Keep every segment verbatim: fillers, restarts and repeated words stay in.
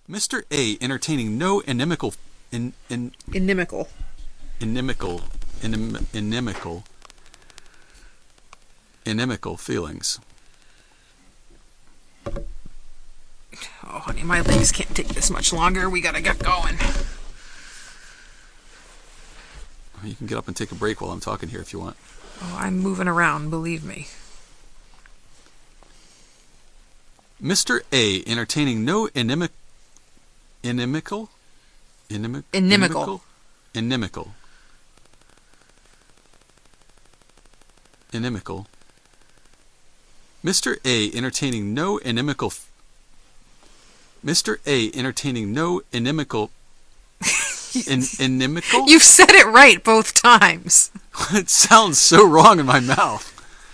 Mister A entertaining no inimical in in Inimical. inimical inim, inimical inimical feelings. Oh, honey, my legs can't take this much longer. We gotta get going. You can get up and take a break while I'm talking here if you want. Oh, I'm moving around, believe me. Mister A entertaining no inimic inimical inimic Inimical. inimical inimical Mister A entertaining no inimical Mister A entertaining no inimical in, inimical. You've said it right both times. It sounds so wrong in my mouth.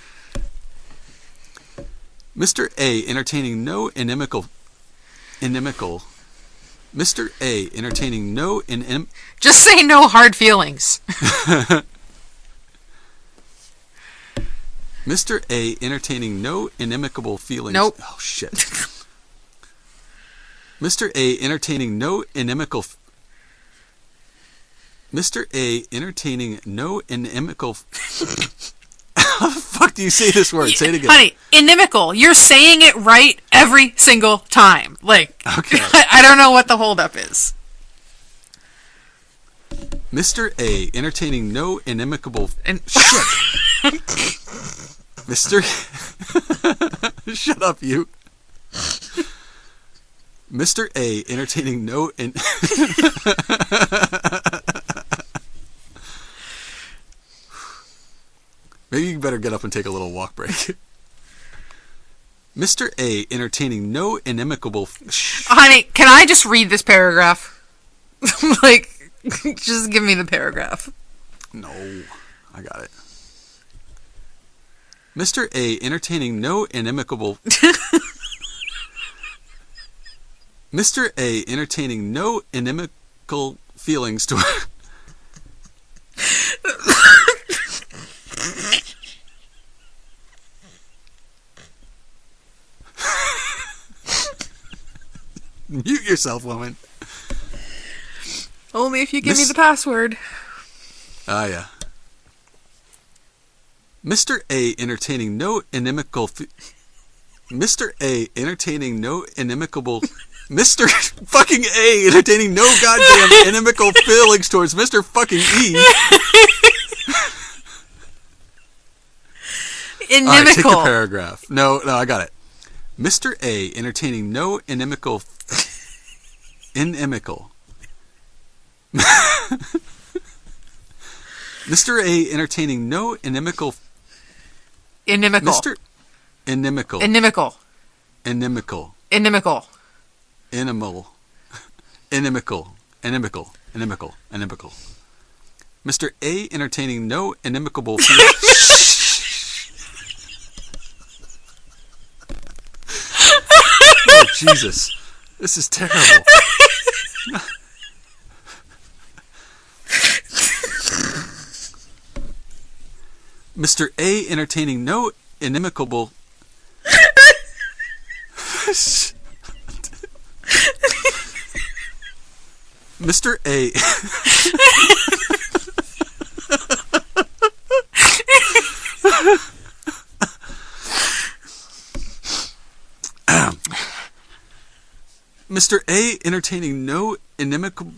Mister A entertaining no inimical inimical Mister A entertaining no inim Just say no hard feelings. Mister A entertaining no inimicable feelings. Nope. Oh shit. Mister A entertaining no inimical f- Mister A entertaining no inimical f- How the fuck do you say this word? Say it again. Honey, inimical. You're saying it right every single time. Like, Okay. I don't know what the holdup is. Mister A entertaining no inimicable And shit. Mister Shut up, you. Mister A entertaining no in Maybe you better get up and take a little walk break. Mister A entertaining no inimicable sh- honey, can I just read this paragraph? Like, just give me the paragraph. No, I got it. Mister A entertaining no inimicable Mister A entertaining no inimical feelings to Mute yourself, woman. Only if you give Miss- me the password. Ah, yeah. Mister A entertaining no inimical fe- Mister A entertaining no inimicable Mister fucking A entertaining no goddamn inimical feelings towards Mister fucking E. Inimical. All right, take the paragraph. No, no, I got it. Mister A entertaining no inimical inimical Mister A entertaining no inimical Inimical. Mister Inimical Inimical. Inimical Inimical. Inimal Inimical Inimical Inimical Inimical Mister A entertaining no inimicable Oh Jesus, this is terrible. Mister A entertaining no inimicable Mister A Mister A entertaining no inimical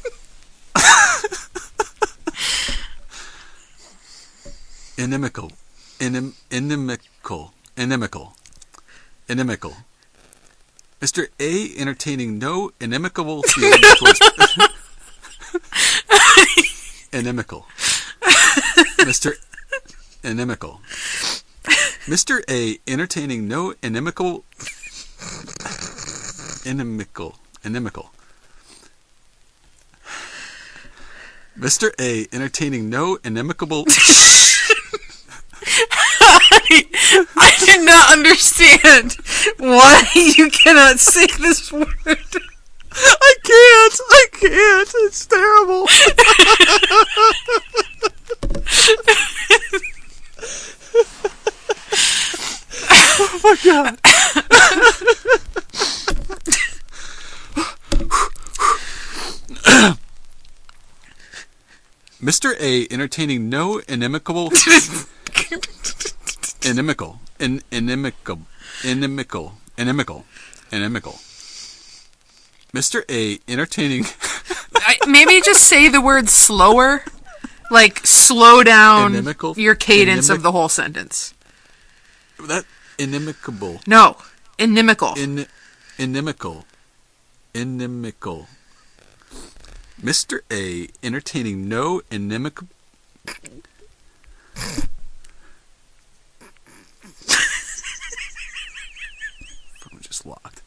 inimical inim inimical inimical inimical Mister A entertaining no inimicable feelings towards inimical Mister Inimical Mister A entertaining no inimical inimical inimical Mister A entertaining no inimicable I do not understand why you cannot say this word. I can't I can't it's terrible. Oh my god. Mister A entertaining no inimical, inimical, in, inimical, inimical, inimical, inimical. Mister A entertaining. I, maybe just say the word slower, like slow down Inimical? your cadence Inimic- of the whole sentence. That inimical, No, inimical. in, inimical, inimical. Mister A entertaining no inimical. Phone just locked.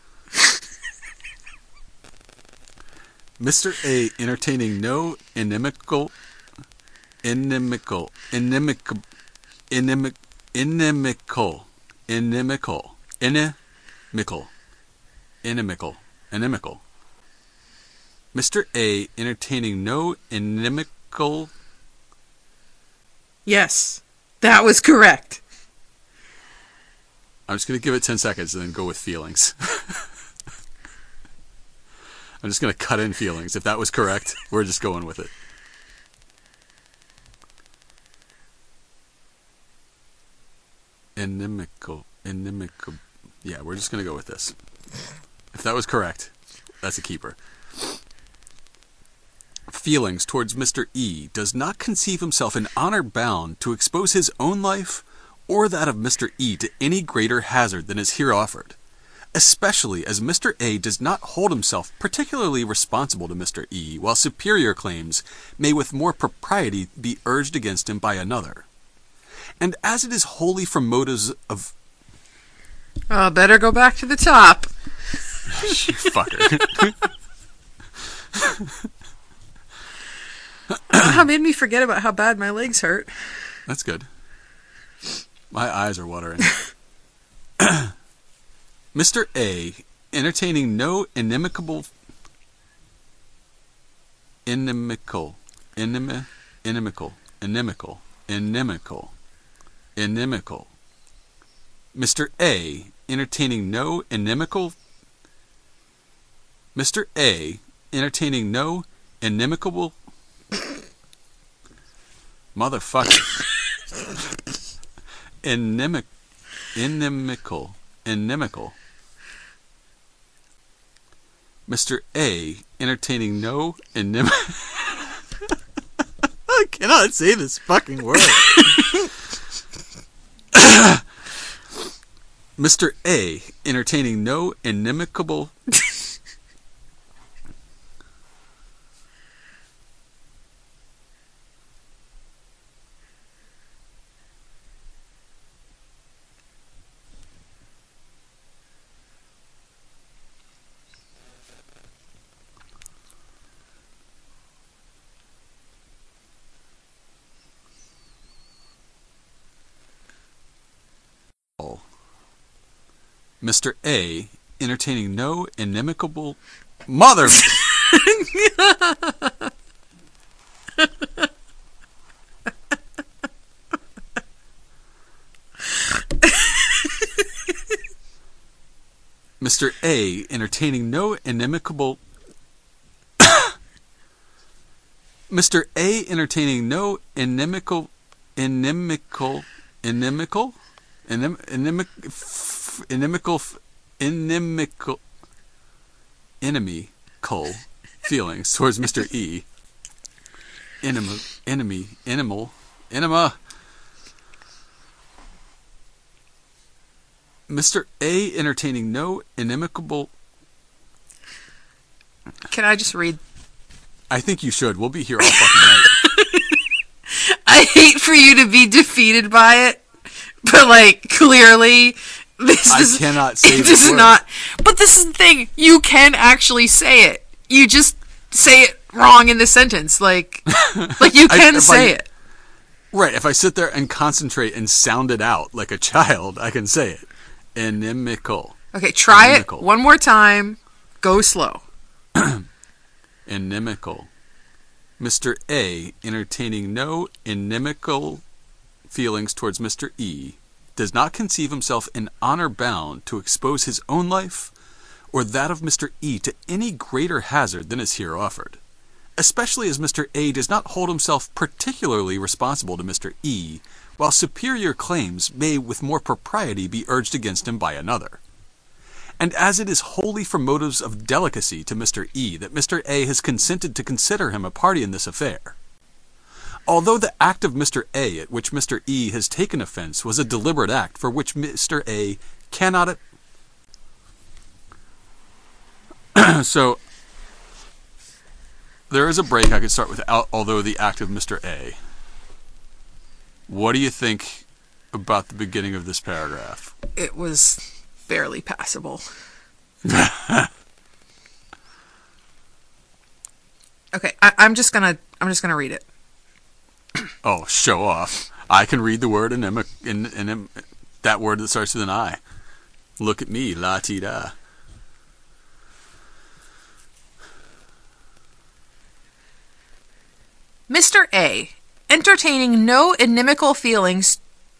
Mister A entertaining no inimical, inimical, inimical, inimic, inimical, inimical, inimical, inimical, inimical. Mister A entertaining no inimical. Yes, that was correct. I'm just going to give it ten seconds and then go with feelings. I'm just going to cut in feelings. If that was correct, we're just going with it. Inimical. Inimical. Yeah, we're just going to go with this. If that was correct, that's a keeper. Feelings towards Mister E does not conceive himself in honor bound to expose his own life or that of Mister E to any greater hazard than is here offered, especially as Mister A does not hold himself particularly responsible to Mister E, while superior claims may with more propriety be urged against him by another. And as it is wholly from motives of... Uh, better go back to the top. You fucker. That made me forget about how bad my legs hurt. That's good. My eyes are watering. Mister A, entertaining no inimical, inimical, inimi, inimical, inimical, inimical, inimical. Mister A, entertaining no inimical, Mister A, entertaining no inimical, motherfucker, inimic, inimical, inimical. Mister A entertaining no inim. I cannot say this fucking word. Mister A entertaining no inimical. Mister A entertaining no inimical mother. Mister A entertaining no inimical. Mister A entertaining no inimical, inimical, inimical, inim, inimic, f, inimical, f, inimical, inimical feelings towards Mister E. Enemy, enemy, animal, enema. Mister A entertaining no inimical. Can I just read? I think you should. We'll be here all fucking night. I hate for you to be defeated by it, but like clearly, this I is cannot say this this is word. not. But this is the thing: you can actually say it. You just say it wrong in the sentence. Like, like you can I, say I, it. Right. If I sit there and concentrate and sound it out like a child, I can say it. Inimical. Okay, try Inimical. it one more time. Go slow. Inimical. Mister A entertaining no inimical feelings towards Mister E does not conceive himself in honor bound to expose his own life or that of Mister E to any greater hazard than is here offered, especially as Mister A does not hold himself particularly responsible to Mister E, while superior claims may with more propriety be urged against him by another. And as it is wholly from motives of delicacy to Mister E that Mister A has consented to consider him a party in this affair. Although the act of Mister A at which Mister E has taken offense was a deliberate act for which Mister A cannot... So, there is a break I could start with, although the act of Mister A. What do you think about the beginning of this paragraph? It was barely passable. Okay, I, I'm just gonna I'm just gonna read it. Oh, show off! I can read the word in, in, in, in that word that starts with an I. Look at me, la ti da. Mister A, entertaining no inimical feelings...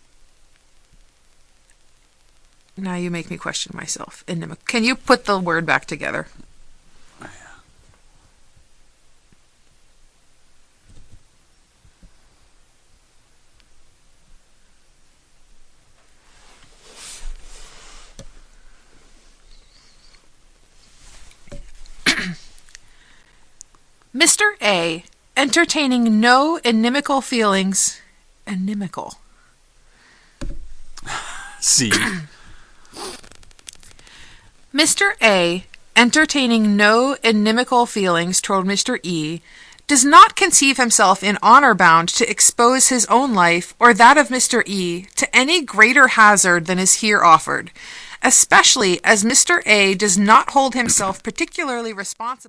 Now you make me question myself. Inimic. Can you put the word back together? Oh, yeah. Mister A, entertaining no inimical feelings... Inimical. See? Mister A, entertaining no inimical feelings toward Mister E, does not conceive himself in honor bound to expose his own life or that of Mister E to any greater hazard than is here offered, especially as Mister A does not hold himself particularly responsible